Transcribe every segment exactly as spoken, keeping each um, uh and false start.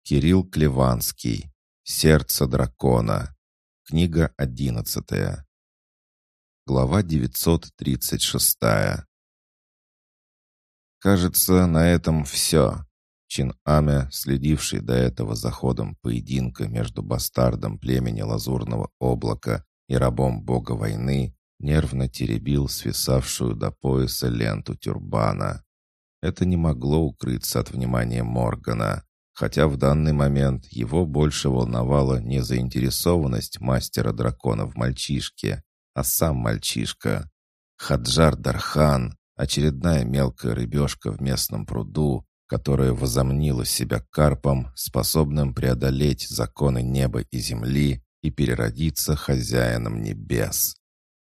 Кирилл Клеванский. Сердце дракона. Книга одиннадцатая. Глава девятьсот тридцать шестая. Кажется, на этом все. Чин Аме, следивший до этого за ходом поединка между бастардом племени Лазурного облака и рабом бога войны, нервно теребил свисавшую до пояса ленту тюрбана. Это не могло укрыться от внимания Моргана, хотя в данный момент его больше волновала не заинтересованность мастера дракона в мальчишке, а сам мальчишка. Хаджар Дархан, очередная мелкая рыбешка в местном пруду, которая возомнила себя карпом, способным преодолеть законы неба и земли и переродиться хозяином небес.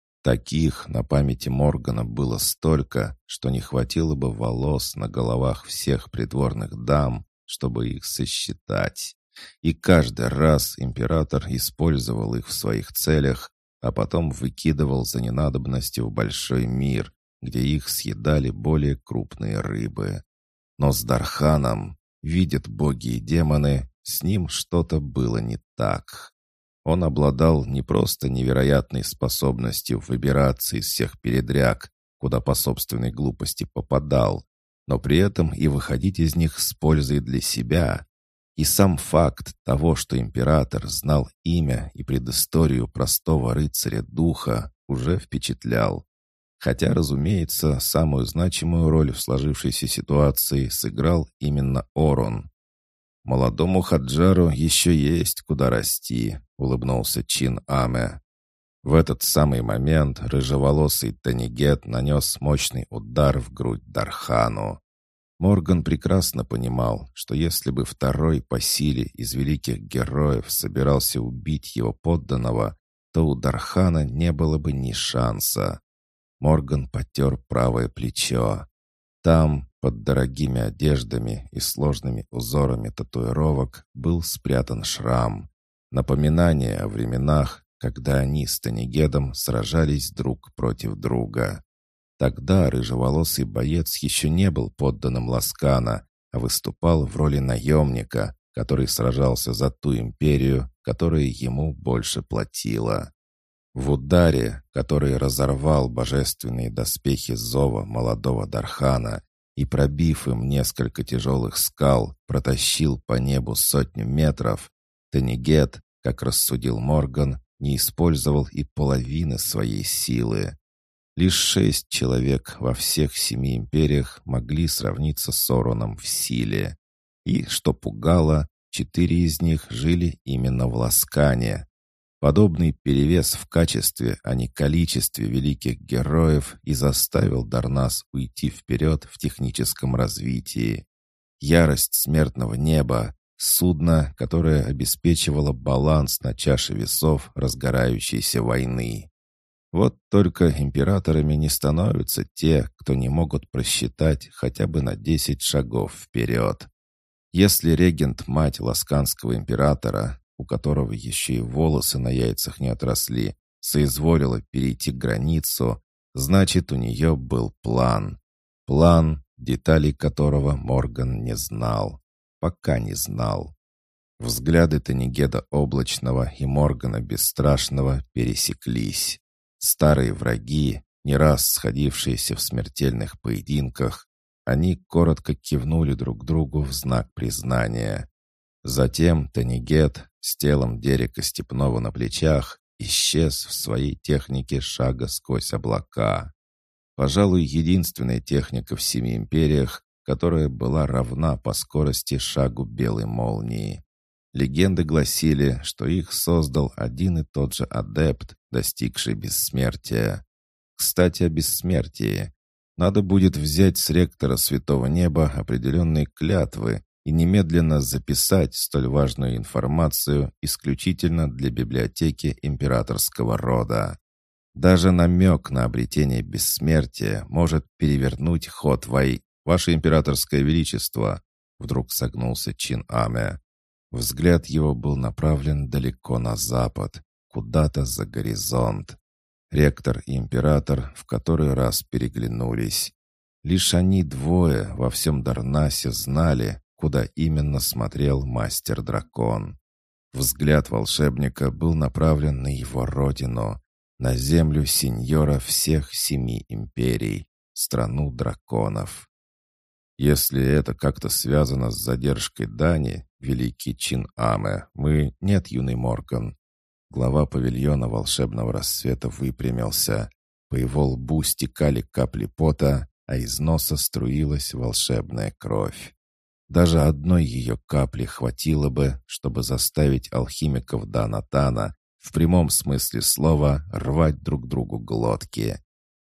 Таких на памяти Моргана было столько, что не хватило бы волос на головах всех придворных дам, чтобы их сосчитать. И каждый раз император использовал их в своих целях, а потом выкидывал за ненадобностью в большой мир, где их съедали более крупные рыбы. Но с Дарханом, видят боги и демоны, с ним что-то было не так. Он обладал не просто невероятной способностью выбираться из всех передряг, куда по собственной глупости попадал, но при этом и выходить из них с пользой для себя. И сам факт того, что император знал имя и предысторию простого рыцаря духа, уже впечатлял. Хотя, разумеется, самую значимую роль в сложившейся ситуации сыграл именно Орон. «Молодому Хаджару еще есть куда расти», — улыбнулся Чин Аме. В этот самый момент рыжеволосый Танигет нанес мощный удар в грудь Дархану. Морган прекрасно понимал, что если бы второй по силе из великих героев собирался убить его подданного, то у Дархана не было бы ни шанса. Морган потер правое плечо. Там, под дорогими одеждами и сложными узорами татуировок, был спрятан шрам. Напоминание о временах, когда они с Танигедом сражались друг против друга. Тогда рыжеволосый боец еще не был подданным Ласкана, а выступал в роли наемника, который сражался за ту империю, которая ему больше платила. В ударе, который разорвал божественные доспехи зова молодого Дархана и, пробив им несколько тяжелых скал, протащил по небу сотню метров, Танигет, как рассудил Морган, не использовал и половины своей силы. Лишь шесть человек во всех семи империях могли сравниться с Ороном в силе. И, что пугало, четыре из них жили именно в Ласкане. Подобный перевес в качестве, а не количестве великих героев и заставил Дарнас уйти вперед в техническом развитии. Ярость смертного неба — судно, которое обеспечивало баланс на чаше весов разгорающейся войны. Вот только императорами не становятся те, кто не могут просчитать хотя бы на десять шагов вперед. Если регент-мать ласканского императора, у которого еще и волосы на яйцах не отросли, соизволила перейти границу, значит, у нее был план. План, деталей которого Морган не знал. Пока не знал. Взгляды Танигеда Облачного и Моргана Бесстрашного пересеклись. Старые враги, не раз сходившиеся в смертельных поединках, они коротко кивнули друг другу в знак признания. Затем Танигет с телом Дерека Степного на плечах исчез в своей технике шага сквозь облака. Пожалуй, единственная техника в семи империях, которая была равна по скорости шагу белой молнии. Легенды гласили, что их создал один и тот же адепт, достигший бессмертия. Кстати, о бессмертии. Надо будет взять с ректора Святого Неба определенные клятвы и немедленно записать столь важную информацию исключительно для библиотеки императорского рода. Даже намек на обретение бессмертия может перевернуть ход вой... «Ваше императорское величество!» Вдруг согнулся Чин Аме. Взгляд его был направлен далеко на запад, куда-то за горизонт. Ректор и император в который раз переглянулись. Лишь они двое во всем Дарнасе знали, куда именно смотрел мастер-дракон. Взгляд волшебника был направлен на его родину, на землю сеньора всех семи империй, страну драконов. Если это как-то связано с задержкой дани, великий Чин Аме, мы... Нет, юный Морган. Глава павильона волшебного рассвета выпрямился. По его лбу стекали капли пота, а из носа струилась волшебная кровь. Даже одной ее капли хватило бы, чтобы заставить алхимиков Данатана в прямом смысле слова рвать друг другу глотки.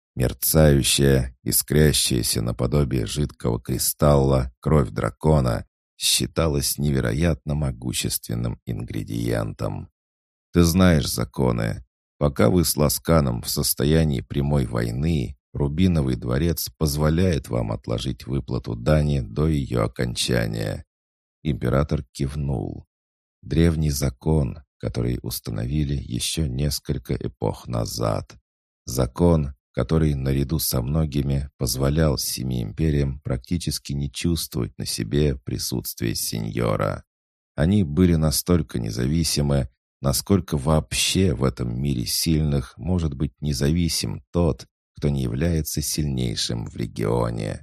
Мерцающая, искрящаяся наподобие жидкого кристалла кровь дракона считалась невероятно могущественным ингредиентом. Ты знаешь законы. Пока вы с Ласканом в состоянии прямой войны, Рубиновый дворец позволяет вам отложить выплату дани до ее окончания. Император кивнул. Древний закон, который установили еще несколько эпох назад. Закон, который наряду со многими позволял семи империям практически не чувствовать на себе присутствие сеньора. Они были настолько независимы, насколько вообще в этом мире сильных может быть независим тот, кто не является сильнейшим в регионе.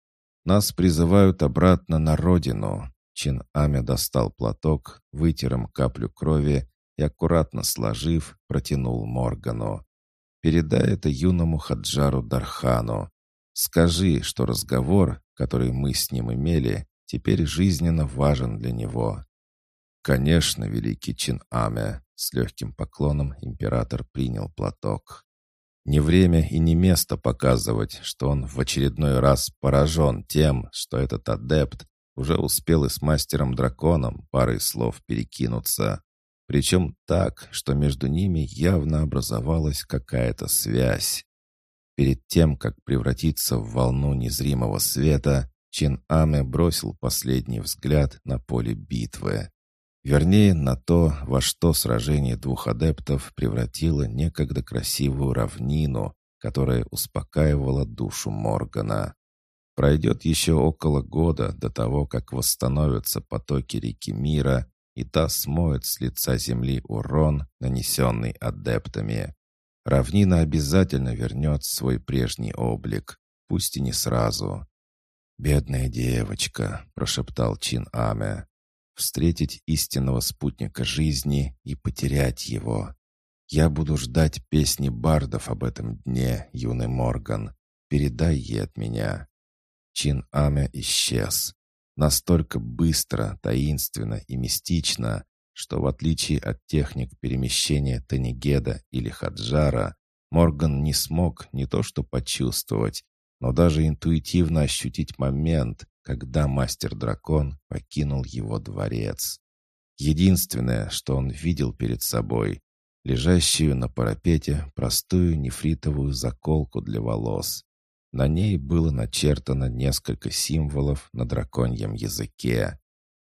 Нас призывают обратно на родину. Чин Аме достал платок, вытер им каплю крови и, аккуратно сложив, протянул Моргану. Передай это юному Хаджару Дархану. Скажи, что разговор, который мы с ним имели, теперь жизненно важен для него. Конечно, великий Чин Аме, с легким поклоном император принял платок. Не время и не место показывать, что он в очередной раз поражен тем, что этот адепт уже успел и с мастером-драконом парой слов перекинуться. Причем так, что между ними явно образовалась какая-то связь. Перед тем, как превратиться в волну незримого света, Чин Аме бросил последний взгляд на поле битвы. Вернее, на то, во что сражение двух адептов превратило некогда красивую равнину, которая успокаивала душу Моргана. Пройдет еще около года до того, как восстановятся потоки реки мира, и та смоет с лица земли урон, нанесенный адептами. Равнина обязательно вернет свой прежний облик, пусть и не сразу. «Бедная девочка», — прошептал Чин Аме. «Встретить истинного спутника жизни и потерять его. Я буду ждать песни бардов об этом дне, юный Морган. Передай ей от меня». Чин Аме исчез. Настолько быстро, таинственно и мистично, что в отличие от техник перемещения Танигеда или Хаджара, Морган не смог не то что почувствовать, но даже интуитивно ощутить момент, когда мастер-дракон покинул его дворец. Единственное, что он видел перед собой, лежащую на парапете простую нефритовую заколку для волос. На ней было начертано несколько символов на драконьем языке.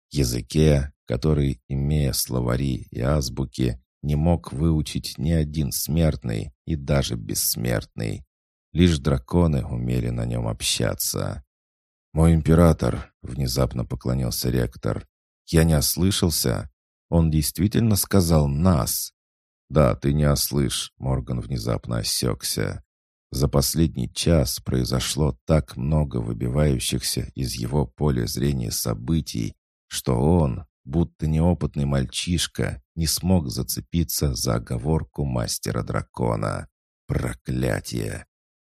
Языке, который, имея словари и азбуки, не мог выучить ни один смертный и даже бессмертный. Лишь драконы умели на нем общаться. «Мой император», — внезапно поклонился ректор, — «я не ослышался? Он действительно сказал «нас». «Да, ты не ослышь», — Морган внезапно осекся. За последний час произошло так много выбивающихся из его поля зрения событий, что он, будто неопытный мальчишка, не смог зацепиться за оговорку мастера-дракона. Проклятие!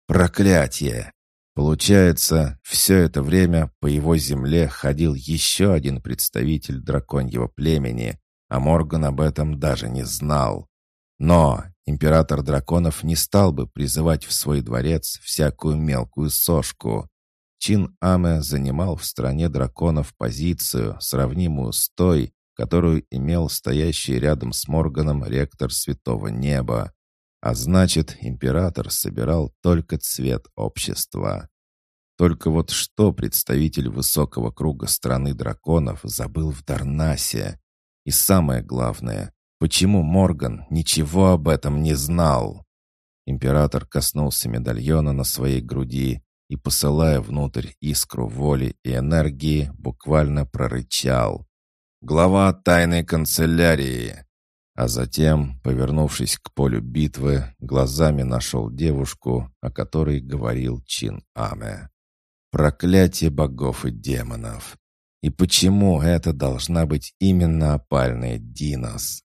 Проклятие! Получается, все это время по его земле ходил еще один представитель драконьего племени, а Морган об этом даже не знал. Но император драконов не стал бы призывать в свой дворец всякую мелкую сошку. Чин Аме занимал в стране драконов позицию, сравнимую с той, которую имел стоящий рядом с Морганом ректор Святого Неба. А значит, император собирал только цвет общества. Только вот что представитель высокого круга страны драконов забыл в Дарнасе? И самое главное, почему Морган ничего об этом не знал? Император коснулся медальона на своей груди, и, посылая внутрь искру воли и энергии, буквально прорычал: «Глава тайной канцелярии!» А затем, повернувшись к полю битвы, глазами нашел девушку, о которой говорил Чин Аме. Проклятие богов и демонов! И почему это должна быть именно опальная Динос?